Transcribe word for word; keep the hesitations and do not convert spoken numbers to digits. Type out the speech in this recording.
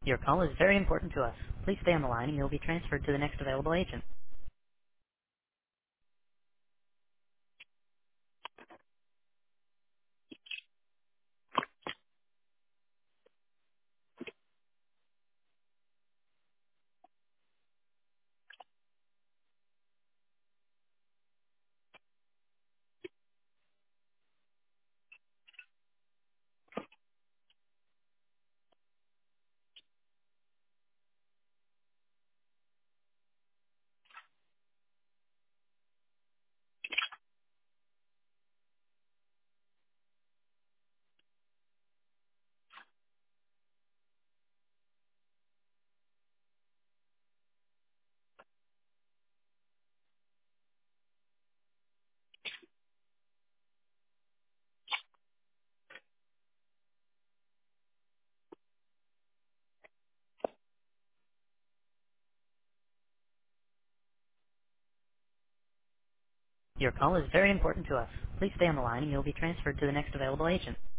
Your call is very important to us. Please stay on the line and you'll be transferred to the next available agent. Your call is very important to us. Please stay on the line and you'll be transferred to the next available agent.